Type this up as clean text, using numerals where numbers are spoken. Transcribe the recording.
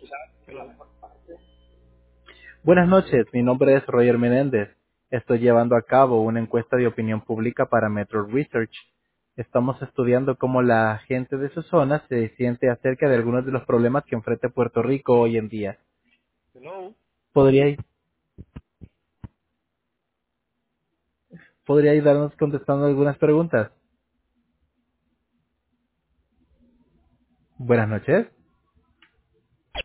Hola. Buenas noches, mi nombre es Roger Menéndez. Estoy llevando a cabo una encuesta de opinión pública para Metro Research. Estamos estudiando cómo la gente de su zona se siente acerca de algunos de los problemas que enfrenta Puerto Rico hoy en día. Hello. ¿Podría, podría ayudarnos contestando algunas preguntas? Buenas noches.